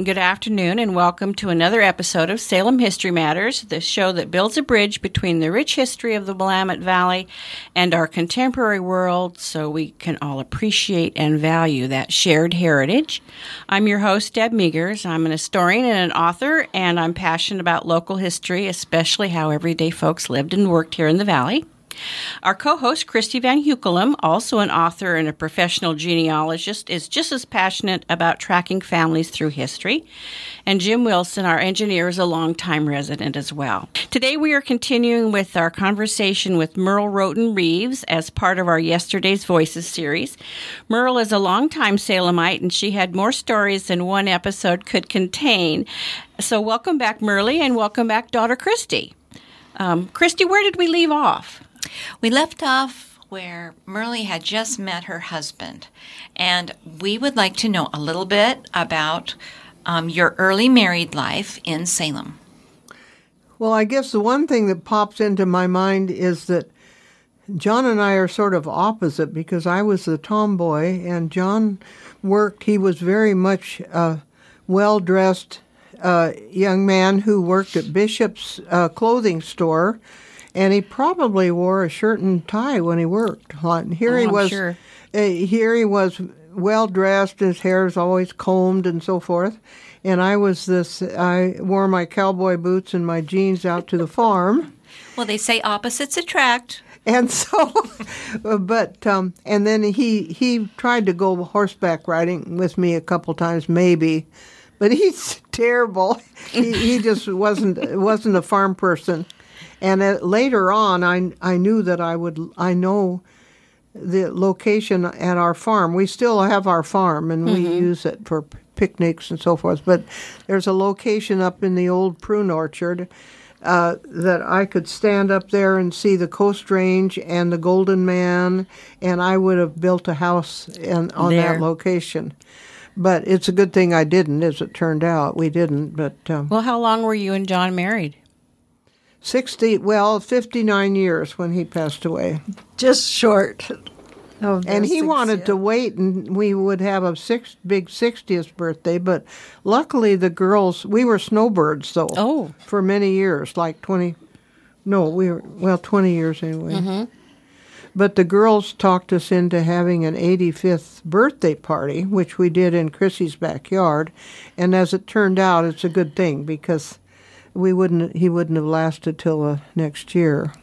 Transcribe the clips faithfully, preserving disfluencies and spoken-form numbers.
Good afternoon, and welcome to another episode of Salem History Matters, the show that builds a bridge between the rich history of the Willamette Valley and our contemporary world so we can all appreciate and value that shared heritage. I'm your host, Deb Meagers. I'm an historian and an author, and I'm passionate about local history, especially how everyday folks lived and worked here in the Valley. Our co-host, Christy Van Hukelum, also an author and a professional genealogist, is just as passionate about tracking families through history. And Jim Wilson, our engineer, is a longtime resident as well. Today we are continuing with our conversation with Merle Roten Reeves as part of our Yesterday's Voices series. Merle is a longtime Salemite, and she had more stories than one episode could contain. So welcome back, Merle, and welcome back, daughter Christy. Um, Christy, where did we leave off? We left off where Merle had just met her husband, and we would like to know a little bit about um, your early married life in Salem. Well, I guess the one thing that pops into my mind is that John and I are sort of opposite because I was the tomboy, and John worked, he was very much a well-dressed uh, young man who worked at Bishop's uh, clothing store. And he probably wore a shirt and tie when he worked. Here oh, he I'm was. Sure. Uh, here he was, well dressed. His hair is always combed and so forth. And I was this. I wore my cowboy boots and my jeans out to the farm. Well, they say opposites attract. And so, but um, and then he he tried to go horseback riding with me a couple times, maybe. But he's terrible. he, he just wasn't wasn't a farm person. And uh, later on, I I knew that I would I know the location at our farm. We still have our farm, and we mm-hmm. use it for p- picnics and so forth. But there's a location up in the old prune orchard uh, that I could stand up there and see the Coast Range and the Golden Man, and I would have built a house in, on there. that location. But it's a good thing I didn't, as it turned out. We didn't. But um, well, how long were you and John married? Sixty, well, fifty-nine years when he passed away. Just short. Of and he six, wanted yeah. to wait, and we would have a six, big sixtieth birthday. But luckily, the girls, we were snowbirds, though, oh. for many years, like twenty, no, we were, well, twenty years anyway. Mm-hmm. But the girls talked us into having an eighty-fifth birthday party, which we did in Chrissy's backyard. And as it turned out, it's a good thing because we wouldn't. He wouldn't have lasted till uh, next year.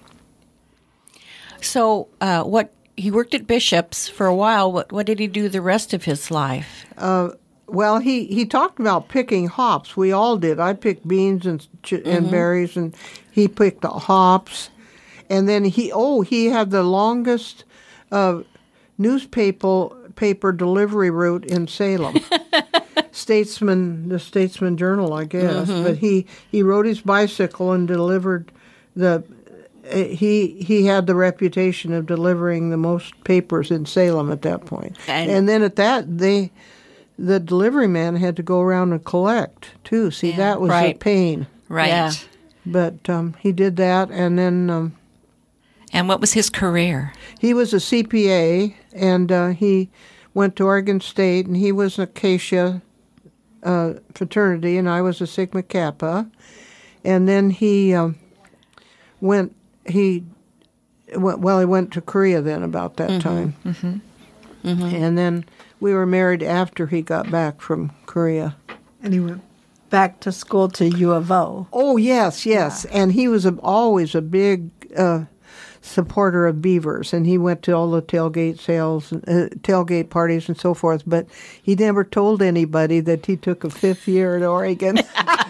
So, uh, what he worked at Bishop's for a while. What what did he do the rest of his life? Uh, well, he, he talked about picking hops. We all did. I picked beans and ch- and mm-hmm. berries, and he picked the hops. And then he oh he had the longest uh, newspaper paper delivery route in Salem. Statesman, the Statesman Journal, I guess. Mm-hmm. But he, he rode his bicycle and delivered the. Uh, he he had the reputation of delivering the most papers in Salem at that point. And, and then at that, they, the delivery man had to go around and collect too. See, yeah, that was right. a pain. Right. Yeah. But um, he did that, and then. Um, and what was his career? He was a C P A, and uh, he went to Oregon State, and he was an Acacia Uh, fraternity, and I was a Sigma Kappa, and then he um, went. He went, well, he went to Korea then about that mm-hmm. time, mm-hmm. Mm-hmm. and then we were married after he got back from Korea. And he went back to school to U of O. Oh yes, yes, yeah. And he was a, always a big uh, supporter of beavers, and he went to all the tailgate sales, uh, tailgate parties, and so forth. But he never told anybody that he took a fifth year at Oregon.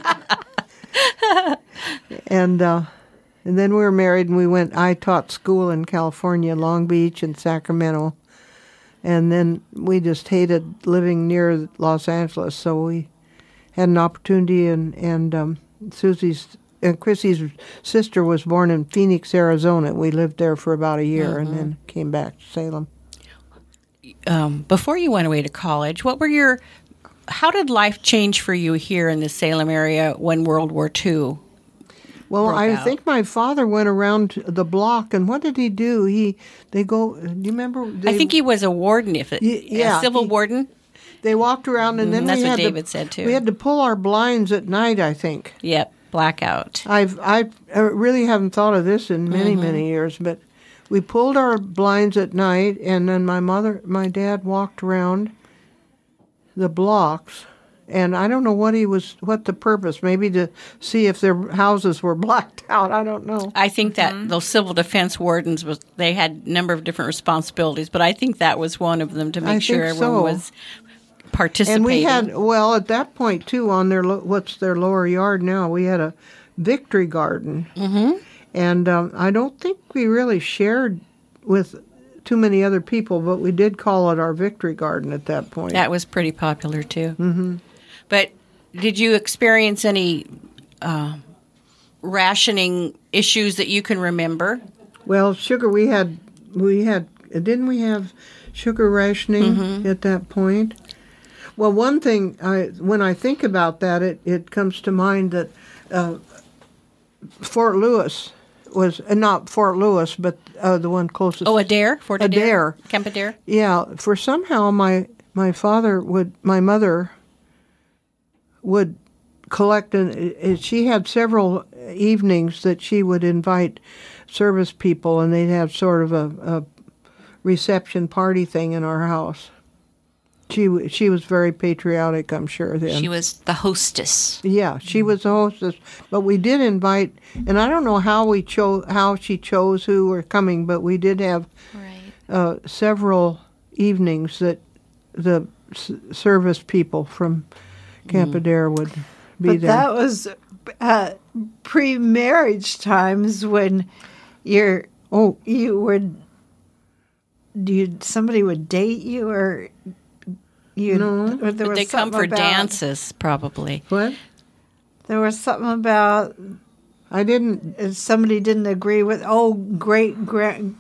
and uh, and then we were married, and we went. I taught school in California, Long Beach, and Sacramento, and then we just hated living near Los Angeles, so we had an opportunity, and and um, Susie's. And Chrissy's sister was born in Phoenix, Arizona. We lived there for about a year mm-hmm. and then came back to Salem. Um, before you went away to college, what were your, how did life change for you here in the Salem area when World War Two Well, broke I out? think my father went around the block, and what did he do? He, they go, do you remember? They, I think he was a warden, if it, y- yeah, a civil he, warden. They walked around, and then That's we what had David to, said, too. We had to pull our blinds at night, I think. Yep, blackout. I've I really haven't thought of this in many mm-hmm. many years, but we pulled our blinds at night, and then my mother, my dad walked around the blocks, and I don't know what he was, what the purpose, maybe to see if their houses were blacked out. I don't know. I think that mm-hmm. those civil defense wardens was they had a number of different responsibilities, but I think that was one of them to make I sure think everyone so. was participating. And we had, well, at that point too, on their what's their lower yard now, we had a victory garden. Mm-hmm. And um, I don't think we really shared with too many other people, but we did call it our victory garden at that point. That was pretty popular, too. Mm-hmm. But did you experience any uh, rationing issues that you can remember? Well, sugar, we had, we had, didn't we have sugar rationing mm-hmm. at that point? Well, one thing, I, when I think about that, it, it comes to mind that uh, Fort Lewis was uh, not Fort Lewis, but uh, the one closest. Oh, Adair, Fort Adair, Adair, Camp Adair. Yeah, for somehow my my father would, my mother would collect, and she had several evenings that she would invite service people, and they'd have sort of a, a reception party thing in our house. She she was very patriotic, I'm sure, then. She was the hostess. Yeah, she was the hostess. But we did invite, and I don't know how we chose, how she chose who were coming, but we did have right. uh, several evenings that the s- service people from Camp mm. Adair would be but there. That was uh, pre-marriage times when you're oh you would you somebody would date you or. You, no, or there but was they come for about, dances, probably. What? There was something about I didn't. Somebody didn't agree with. Oh, great grand.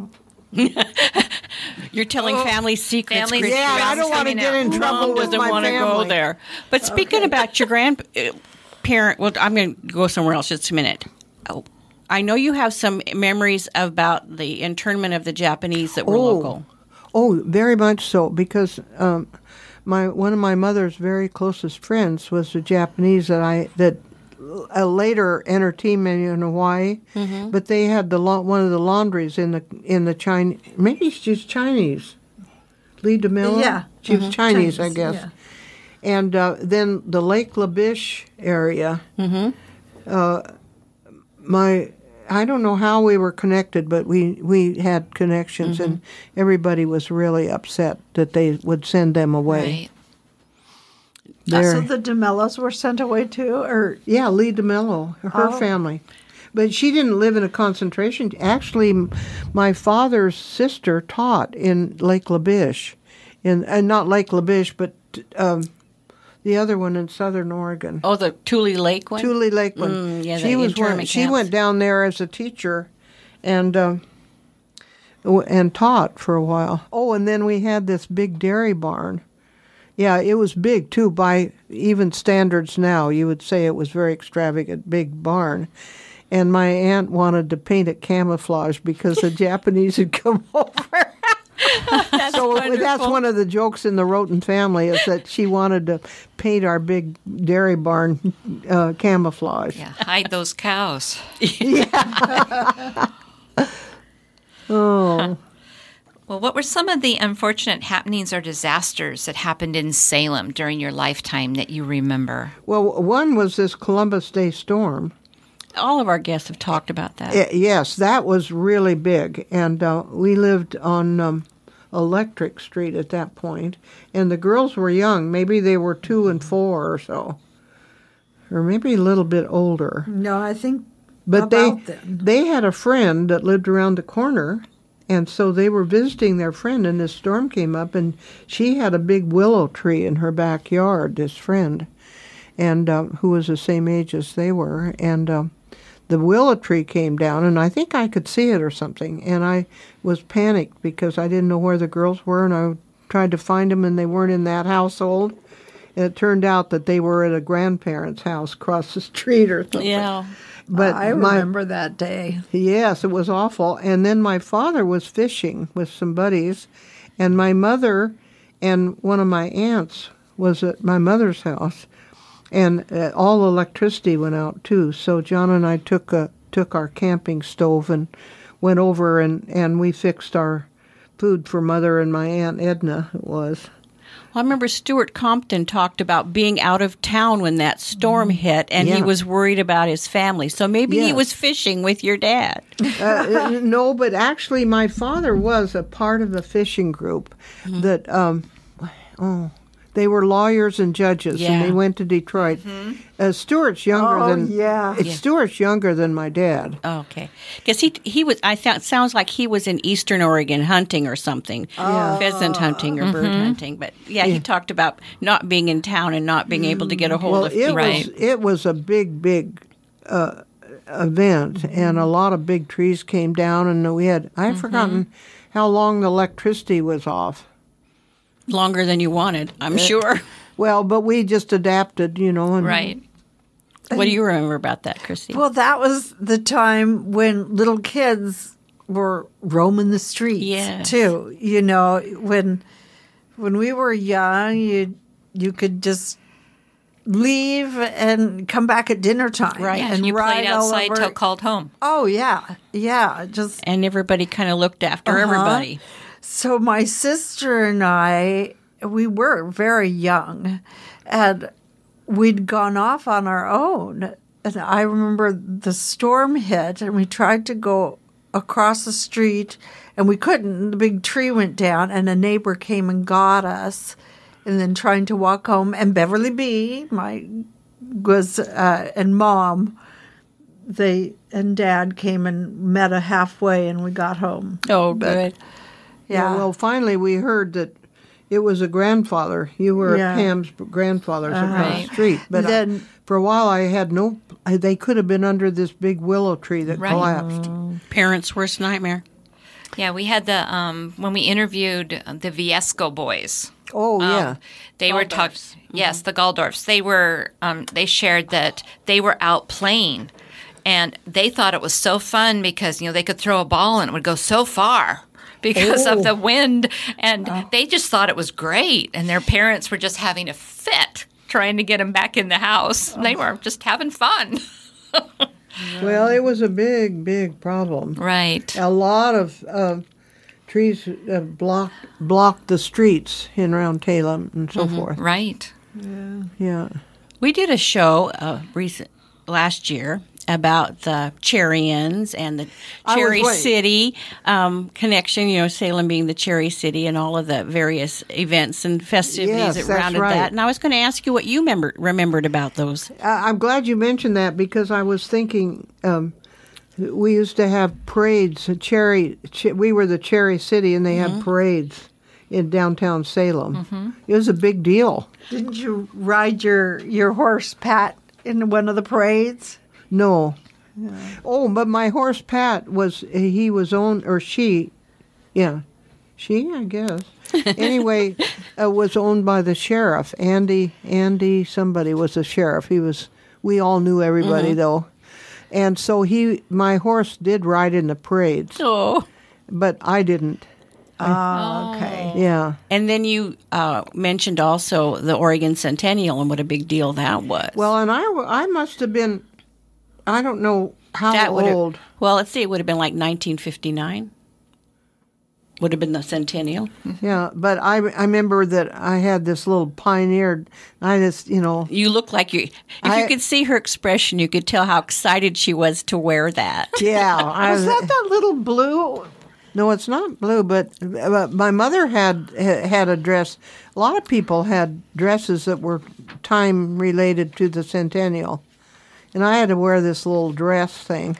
You're telling oh, family secrets. Family Christy. Yeah, I don't want to get in trouble Mom with doesn't my want to family. go there. But speaking Okay. about your grandparent, well, I'm going to go somewhere else just a minute. Oh, I know you have some memories about the internment of the Japanese that were Oh. local. Oh, very much so, because um, my one of my mother's very closest friends was the Japanese that I that uh, later entertained me in Hawaii. Mm-hmm. But they had the la- one of the laundries in the in the Chinese. Maybe she's Chinese. Lee DeMille. Yeah. she was Mhm. Chinese, I Chinese, guess. yeah. And uh, then the Lake Labiche area. Mm-hmm. Uh, my. I don't know how we were connected, but we, we had connections, Mm-hmm. and everybody was really upset that they would send them away. Right. They're- So the DeMellos were sent away too, or yeah, Lee DeMello, her Oh. family. But she didn't live in a concentration. Actually, m- my father's sister taught in Lake Labiche, in and not Lake Labiche, but um, the other one in Southern Oregon. Oh, the Tule Lake one? Tule Lake one. Mm, yeah, she the was one. internment She camps. went down there as a teacher, and um, w- and taught for a while. Oh, and then we had this big dairy barn. Yeah, it was big too by even standards now. You would say it was very extravagant, big barn. And my aunt wanted to paint it camouflage because the Japanese had come over. That's So wonderful. that's one of the jokes in the Roten family is that she wanted to paint our big dairy barn uh, camouflage. Yeah, hide those cows. Oh, Well, what were some of the unfortunate happenings or disasters that happened in Salem during your lifetime that you remember? well, one was this Columbus Day storm. All of our guests have talked about that. Y- yes, that was really big, and uh, we lived on um, Electric Street at that point, and the girls were young. Maybe they were two and four or so, or maybe a little bit older. no? I think But about they then. they had a friend that lived around the corner, and so they were visiting their friend, and this storm came up, and she had a big willow tree in her backyard, this friend, and um, who was the same age as they were, and um, the willow tree came down, and I think I could see it or something, and I was panicked because I didn't know where the girls were, and I tried to find them, and they weren't in that household. And it turned out that they were at a grandparent's house across the street or something. Yeah. But I my, remember that day. Yes, it was awful. And then my father was fishing with some buddies, and my mother and one of my aunts was at my mother's house, and uh, all the electricity went out too. So John and I took a, took our camping stove and went over and, and we fixed our food for Mother and my Aunt Edna. It was. Well, I remember Stuart Compton talked about being out of town when that storm hit, and Yeah. he was worried about his family. So maybe he Yes. was fishing with your dad. uh, no, but actually, my father was a part of a fishing group Mm-hmm. that, um, oh, they were lawyers and judges, and Yeah. they went to Detroit. Uh, Stuart's younger Oh, than yeah. it's Yeah. Stuart's younger than my dad. Oh, okay, because he he was. I thought sounds like he was in Eastern Oregon hunting or something, pheasant hunting or bird hunting. But yeah, he talked about not being in town and not being able to get a hold Well, of it people. Right. was it was a big, big uh, event, and a lot of big trees came down, and we had I've forgotten how long the electricity was off. Longer than you wanted, I'm sure. Well, but we just adapted, you know. And Right. What do you remember about that, Christy? Well, that was the time when little kids were roaming the streets Yes. too. You know, when when we were young, you you could just leave and come back at dinner time, Right. Yeah, And you ride played all outside over- till called home. Oh yeah, yeah. Just And everybody kind of looked after Uh-huh. everybody. so my sister and I, we were very young, and we'd gone off on our own. And I remember the storm hit, and we tried to go across the street, and we couldn't. The big tree went down, and a neighbor came and got us. And then trying to walk home, and Beverly B, my was uh, and Mom, they and Dad came and met us halfway, and we got home. Oh, But- good. Yeah. Yeah. Well, finally, we heard that it was a grandfather. You were Yeah. Pam's grandfather's across Right. the street. But I- Then- for a while, I had no. I, they could have been under this big willow tree that Right. collapsed. Parents' worst nightmare. Yeah, we had the um, when we interviewed the Viesco boys. Oh Um, yeah. they were talking. Yes, the Galdorfs. They were. Um, they shared that they were out playing, and they thought it was so fun because you know they could throw a ball and it would go so far because Oh. of the wind, and they just thought it was great. And their parents were just having a fit trying to get them back in the house. They were just having fun. Well, it was a big, big problem. Right. A lot of uh, trees uh, blocked blocked the streets in around Talem and so forth. Right. Yeah. We did a show uh, recent last year about the Cherryans and the I was Cherry right. City um, connection. You know, Salem being the Cherry City, and all of the various events and festivities Yes, that that's rounded right. that. And I was going to ask you what you remember, remembered about those. Uh, I'm glad you mentioned that because I was thinking um, we used to have parades. uh, Cherry, ch- we were the Cherry City, and they Mm-hmm. had parades in downtown Salem. It was a big deal. Didn't you ride your your horse Pat in one of the parades? No. Oh, but my horse Pat was he was owned or she, yeah, she I guess. Anyway, uh, was owned by the sheriff. Andy Andy somebody was the sheriff. He was. We all knew everybody though, and so he my horse did ride in the parades, Oh. but I didn't. Oh, okay. Yeah. And then you uh, mentioned also the Oregon Centennial and what a big deal that was. Well, and I w- I must have been, I don't know how that would've- old. Well, let's see, it would have been like nineteen fifty-nine. Would have been the centennial. Yeah, but I I remember that I had this little pioneer. I just you know. You look like you. If I- you could see her expression, you could tell how excited she was to wear that. Yeah, I Was that that little blue? No, it's not blue, but uh, my mother had had a dress. A lot of people had dresses that were time related to the centennial, and I had to wear this little dress thing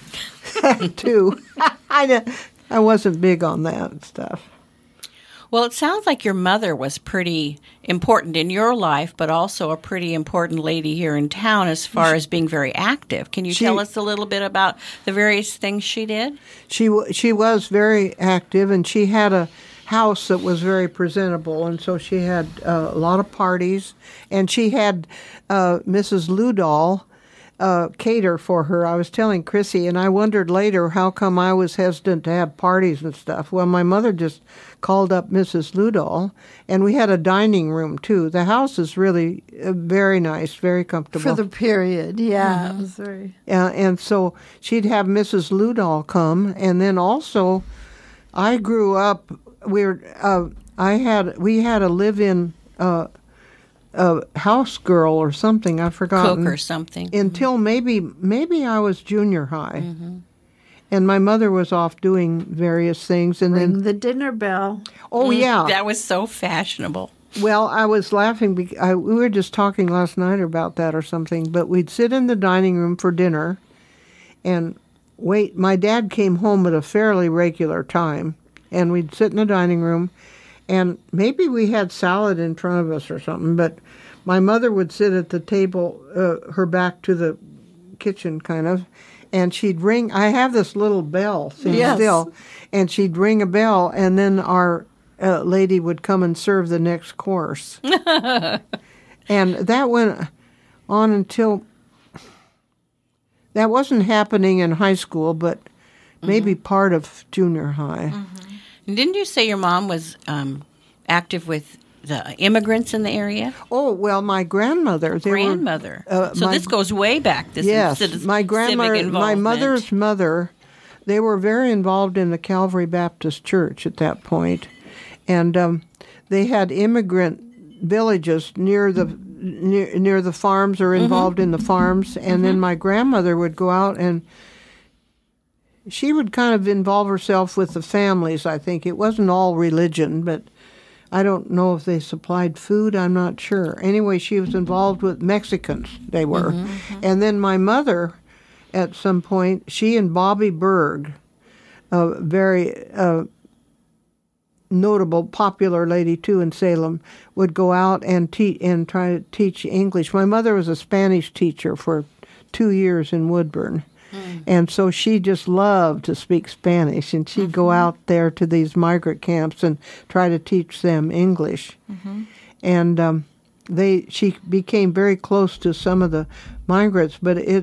too. I di- I wasn't big on that stuff. Well, it sounds like your mother was pretty important in your life, but also a pretty important lady here in town as far as being very active. Can you She- tell us a little bit about the various things she did? She w- she was very active, and she had a house that was very presentable, and so she had uh, a lot of parties, and she had uh, Missus Ludall uh, cater for her. I was telling Chrissy, and I wondered later how come I was hesitant to have parties and stuff. Well, my mother just called up Missus Ludahl, and we had a dining room, too. The house is really uh, very nice, very comfortable. For the period, yeah. It was very... Uh, and so she'd have Missus Ludahl come, and then also I grew up, we were, uh, I had, we had a live-in uh, a house girl or something, I've forgotten. Cook or something. Until mm-hmm. maybe maybe I was junior high. Mm-hmm. And my mother was off doing various things. And Ring then the dinner bell. Oh, yeah. That was so fashionable. Well, I was laughing. Because I, we were just talking last night about that or something. But we'd sit in the dining room for dinner and wait. My dad came home at a fairly regular time. And we'd sit in the dining room. And maybe we had salad in front of us or something, but my mother would sit at the table, uh, her back to the kitchen kind of, and she'd ring. I have this little bell yes. still, and she'd ring a bell, and then our uh, lady would come and serve the next course. And that went on until, that wasn't happening in high school, but maybe mm-hmm. part of junior high. Mm-hmm. Didn't you say your mom was um, active with the immigrants in the area? Oh, well, my grandmother. They grandmother. Were, uh, so my, this goes way back. This yes, is my grandmother, my mother's mother, they were very involved in the Calvary Baptist Church at that point. And um, they had immigrant villages near the near, near the farms or involved mm-hmm. in the farms. And mm-hmm. then my grandmother would go out and she would kind of involve herself with the families, I think. It wasn't all religion, but I don't know if they supplied food. I'm not sure. Anyway, she was involved with Mexicans, they were. Mm-hmm, mm-hmm. And then my mother, at some point, she and Bobby Berg, a very uh, notable, popular lady, too, in Salem, would go out and, te- and try to teach English. My mother was a Spanish teacher for two years in Woodburn. Mm. And so she just loved to speak Spanish, and she'd mm-hmm. go out there to these migrant camps and try to teach them English. Mm-hmm. And um, they, she became very close to some of the migrants, but it,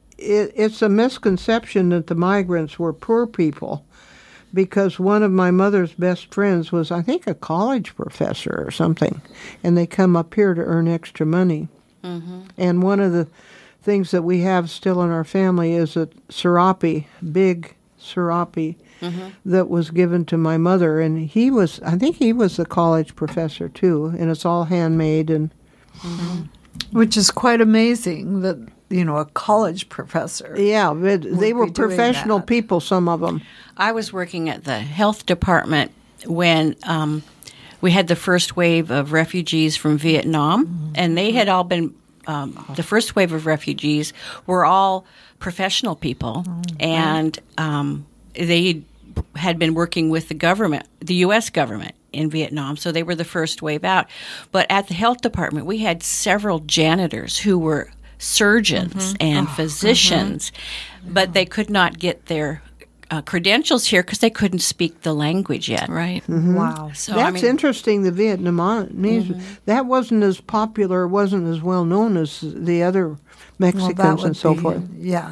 it it's a misconception that the migrants were poor people, because one of my mother's best friends was, I think, a college professor or something, and they come up here to earn extra money. Mm-hmm. And one of the things that we have still in our family is a serape, big serape, mm-hmm. that was given to my mother, and he was, I think he was a college professor too, and it's all handmade. And mm-hmm. Which is quite amazing that, you know, a college professor. Yeah, but they were professional people, some of them. I was working at the health department when um, we had the first wave of refugees from Vietnam, mm-hmm. and they had all been Um, the first wave of refugees were all professional people, oh, and um, they had been working with the government, the U S government in Vietnam, so they were the first wave out. But at the health department, we had several janitors who were surgeons mm-hmm. and oh, physicians, mm-hmm. but they could not get their Uh, credentials here because they couldn't speak the language yet. Right. Mm-hmm. Wow. So that's I mean, interesting. The Vietnamese, mm-hmm. that wasn't as popular, wasn't as well known as the other Mexicans well, and so be, forth. Yeah.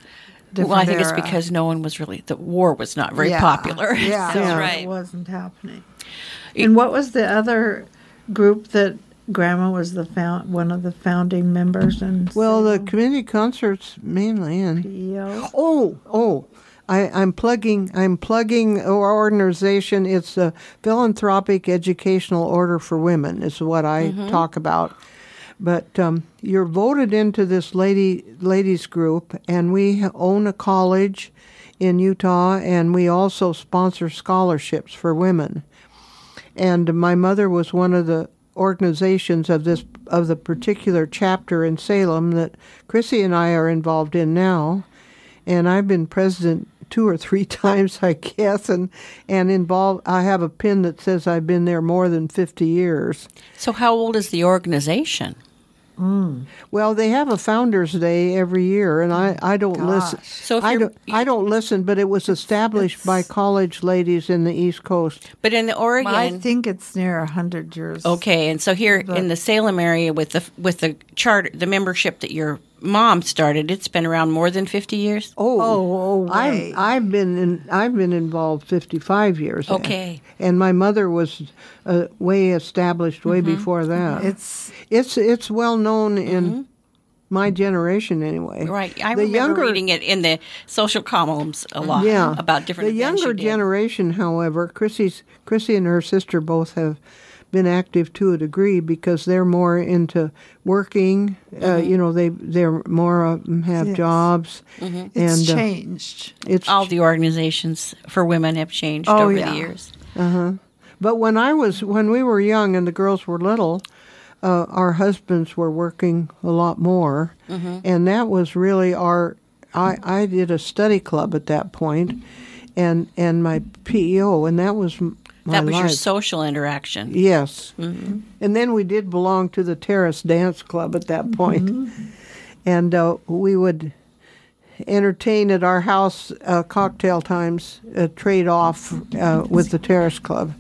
Well, I think era. it's because no one was really, the war was not very yeah. popular. Yeah, so. yeah. Right. It wasn't happening. And what was the other group that Grandma was the found, one of the founding members? In well, Salem? the community concerts mainly. And P O? oh, oh. I, I'm plugging. I'm plugging our organization. It's a philanthropic educational order for women. Is what I mm-hmm. talk about. But um, you're voted into this lady ladies group, and we own a college in Utah, and we also sponsor scholarships for women. And my mother was one of the organizations of this of the particular chapter in Salem that Chrissy and I are involved in now, and I've been president two or three times, I guess, and and involved. I have a pin that says I've been there more than fifty years. So how old is the organization? Mm. Well, they have a Founders Day every year, and I, I don't Gosh. listen. So if I you're, don't I don't listen, but it was established it's, by college ladies in the East Coast. But in the Oregon, I think it's near a hundred years. Okay, and so here but, in the Salem area, with the with the charter, the membership that you're mom started. It's been around more than fifty years. Oh, Oh, oh, way. I've I've been in I've been involved fifty-five years. Okay. and my mother was uh, way established way before that. It's It's it's well known in my generation anyway. Right. I The remember younger- reading it in the social columns a lot Yeah, about different The events you younger did. generation, however, Chrissy's Chrissy and her sister both have been active to a degree because they're more into working. Uh, you know, they they're more of them have Yes. jobs, it's and uh, changed. it's All the organizations for women have changed Oh, over yeah. the years. But when I was when we were young and the girls were little, uh, our husbands were working a lot more, and that was really our. I, I did a study club at that point, and and my P E O, and that was m- my That was your life. social interaction. Yes, and then we did belong to the Terrace Dance Club at that point, and uh, we would entertain at our house uh, cocktail times, uh, trade off uh, with the Terrace Club.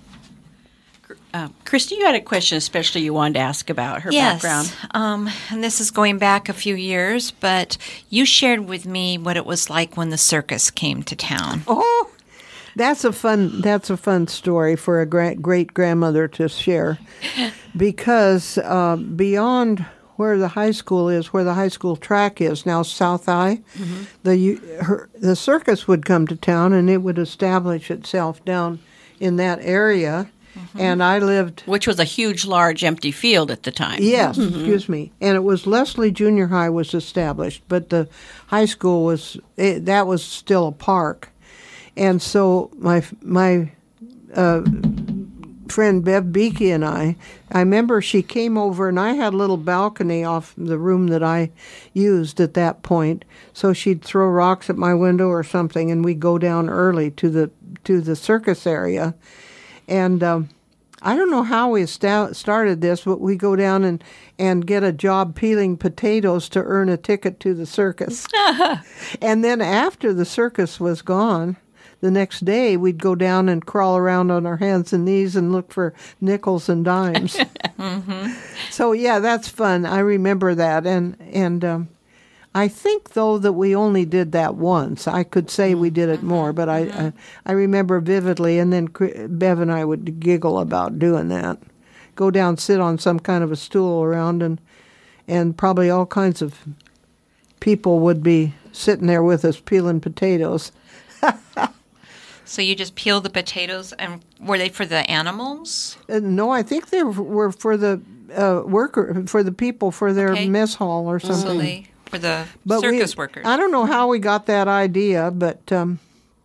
Uh, Christy, you had a question especially you wanted to ask about her yes. background. Um, and this is going back a few years, but you shared with me what it was like when the circus came to town. Oh, that's a fun. That's a fun story for a gra- great grandmother to share, because uh, beyond where the high school is, where the high school track is now, South High, the you- her, the circus would come to town and it would establish itself down in that area, and I lived. Which was a huge, large, empty field at the time. Yes, excuse me. And it was Leslie Junior High was established, but the high school was it, that was still a park. And so my my uh, friend Bev Beakey and I, I remember she came over and I had a little balcony off the room that I used at that point. So she'd throw rocks at my window or something, and we'd go down early to the to the circus area. And um, I don't know how we sta- started this, but we go down and, and get a job peeling potatoes to earn a ticket to the circus. And then after the circus was gone, the next day we'd go down and crawl around on our hands and knees and look for nickels and dimes. So, yeah, that's fun. I remember that. And, and um, I think, though, that we only did that once. I could say we did it more, but I I, I remember vividly, and then Cri- Bev and I would giggle about doing that. Go down, sit on some kind of a stool around, and and probably all kinds of people would be sitting there with us peeling potatoes. So you just peel the potatoes, and were they for the animals? Uh, no, I think they were for the uh, worker, for the people, for their Okay. mess hall or So something. they for the But we- circus workers. I don't know how we got that idea, but um,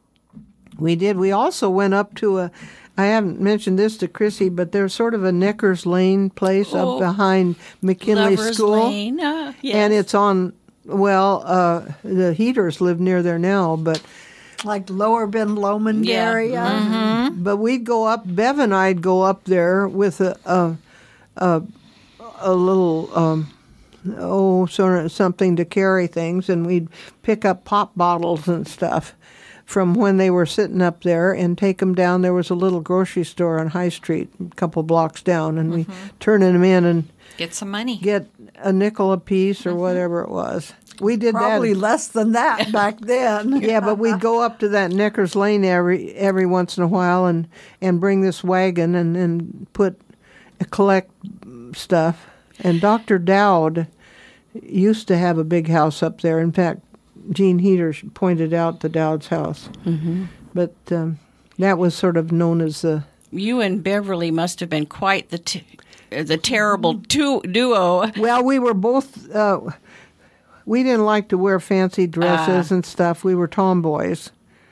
we did. We also went up to a. I haven't mentioned this to Chrissy, but there's sort of a Nickers Lane place Oh, up behind McKinley Lovers School, Lane. Uh, yes. and it's on. Well, uh, the Heaters live near there now, but Like Lower Bend Lomond Yeah. area. but we'd go up. Bev and I'd go up there with a a a, a little. Um, oh, sort of something to carry things, and we'd pick up pop bottles and stuff from when they were sitting up there and take them down. There was a little grocery store on High Street, a couple blocks down, and we turn them in and Get some money. get a nickel a piece or whatever it was. We did Probably that. less than that back then. Yeah, but we'd go up to that Nickers Lane every every once in a while and, and bring this wagon and, and put collect stuff. And Doctor Dowd used to have a big house up there. In fact, Gene Heater pointed out the Dowd's house. Mm-hmm. But um, that was sort of known as the... You and Beverly must have been quite the t- the terrible tu- duo. Well, we were both... Uh, we didn't like to wear fancy dresses and stuff. We were tomboys.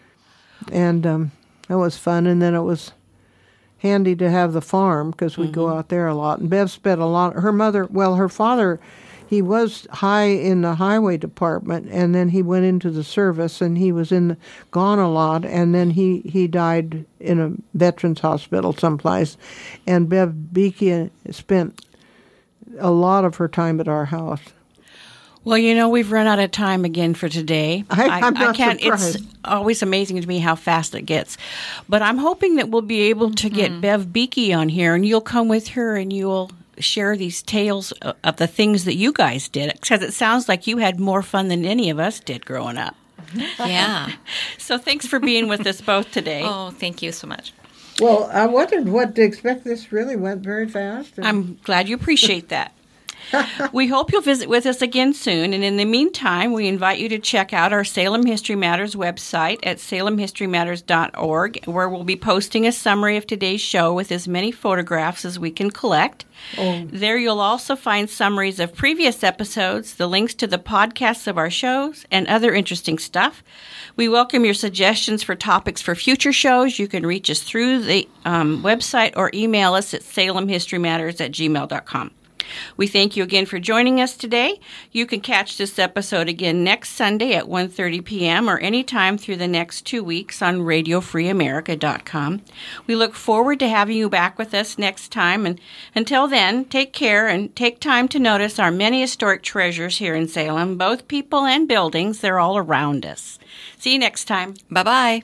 And um, that was fun. And then it was handy to have the farm because we'd go out there a lot. And Bev spent a lot. Her mother, well, her father, he was high in the highway department, and then he went into the service, and he was in the, gone a lot, and then he, he died in a veterans hospital someplace. And Bev Beakey spent a lot of her time at our house. Well, you know, we've run out of time again for today. I- I'm not can't. surprised. It's always amazing to me how fast it gets. But I'm hoping that we'll be able to get Bev Beakey on here, and you'll come with her, and you'll share these tales of the things that you guys did, because it sounds like you had more fun than any of us did growing up. Yeah. So thanks for being with us both today. Oh, thank you so much. Well, I wondered what to expect. This really went very fast. And I'm glad you appreciate that. We hope you'll visit with us again soon, and in the meantime, we invite you to check out our Salem History Matters website at salem history matters dot org, where we'll be posting a summary of today's show with as many photographs as we can collect. Oh. There you'll also find summaries of previous episodes, the links to the podcasts of our shows, and other interesting stuff. We welcome your suggestions for topics for future shows. You can reach us through the um, website or email us at salem history matters at gmail dot com. We thank you again for joining us today. You can catch this episode again next Sunday at one thirty p.m. or anytime through the next two weeks on radio free america dot com. We look forward to having you back with us next time. And until then, take care and take time to notice our many historic treasures here in Salem, both people and buildings. They're all around us. See you next time. Bye-bye.